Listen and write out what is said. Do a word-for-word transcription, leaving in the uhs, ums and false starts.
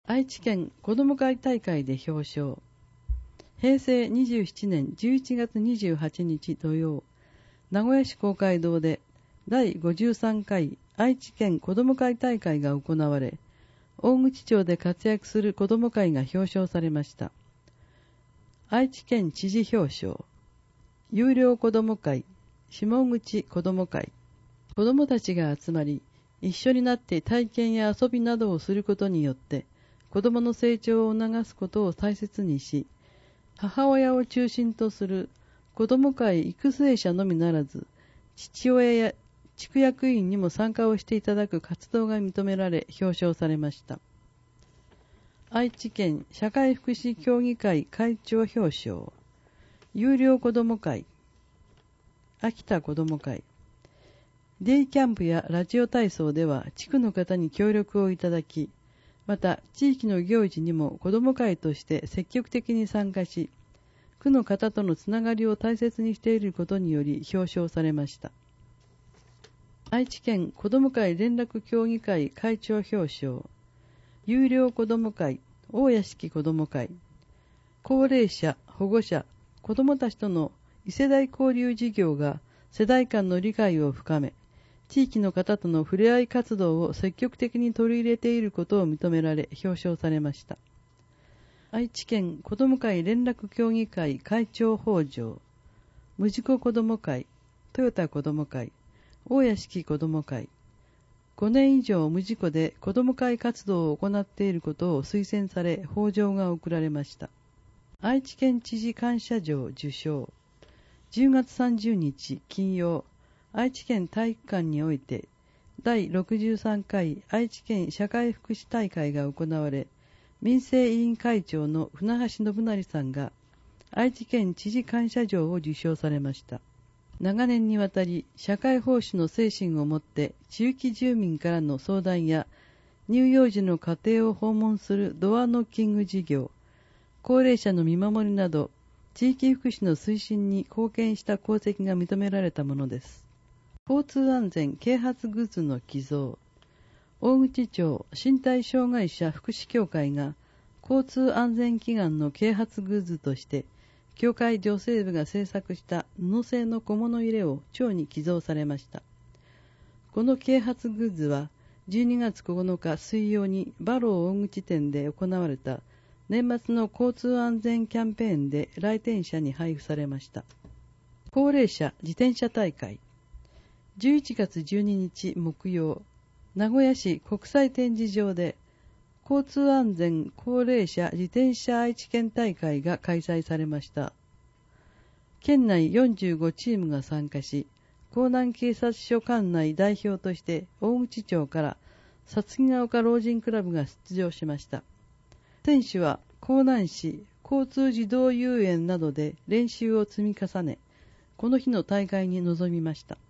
愛知県子ども会大会で表彰。へいせいにじゅうななねんじゅういちがつにじゅうはちにち土曜、名古屋市公会堂でだいごじゅうさんかい愛知県子ども会大会が行われ、大口町で活躍する子ども会が表彰されました。愛知県知事表彰。有料子ども会、下口子ども会。子どもたちが集まり、一緒になって体験や遊びなどをすることによって、子どもの成長を促すことを大切にし、母親を中心とする子ども会育成者のみならず、父親や地区役員にも参加をしていただく活動が認められ表彰されました。愛知県社会福祉協議会会長表彰。有料子ども会、秋田子ども会。デイキャンプやラジオ体操では地区の方に協力をいただき、また地域の行事にも子ども会として積極的に参加し、区の方とのつながりを大切にしていることにより表彰されました。愛知県子ども会連絡協議会会長表彰。有料子ども会、大屋敷子ども会。高齢者、保護者、子どもたちとの異世代交流事業が世代間の理解を深め、地域の方との触れ合い活動を積極的に取り入れていることを認められ表彰されました。愛知県子ども会連絡協議会会長法上、無事故子ども会、豊田子ども会、大屋敷子ども会、ごねん以上無事故で子ども会活動を行っていることを推薦され法上が贈られました。愛知県知事感謝状受賞。じゅうがつさんじゅうにち金曜、愛知県体育館においてだいろくじゅうさんかい愛知県社会福祉大会が行われ、民生委員会長の船橋信成さんが愛知県知事感謝状を受賞されました。長年にわたり社会奉仕の精神を持って地域住民からの相談や乳幼児の家庭を訪問するドアノッキング事業、高齢者の見守りなど地域福祉の推進に貢献した功績が認められたものです。交通安全啓発グッズの寄贈。大口町身体障害者福祉協会が交通安全祈願の啓発グッズとして協会女性部が制作した布製の小物入れを町に寄贈されました。この啓発グッズはじゅうにがつここのか水曜にバロー大口店で行われた年末の交通安全キャンペーンで来店者に配布されました。高齢者自転車大会。じゅういちがつじゅうににち木曜、名古屋市国際展示場で交通安全高齢者自転車愛知県大会が開催されました。県内よんじゅうごチームが参加し、江南警察署管内代表として大口町からさつきが丘老人クラブが出場しました。選手は江南市交通児童遊園などで練習を積み重ね、この日の大会に臨みました。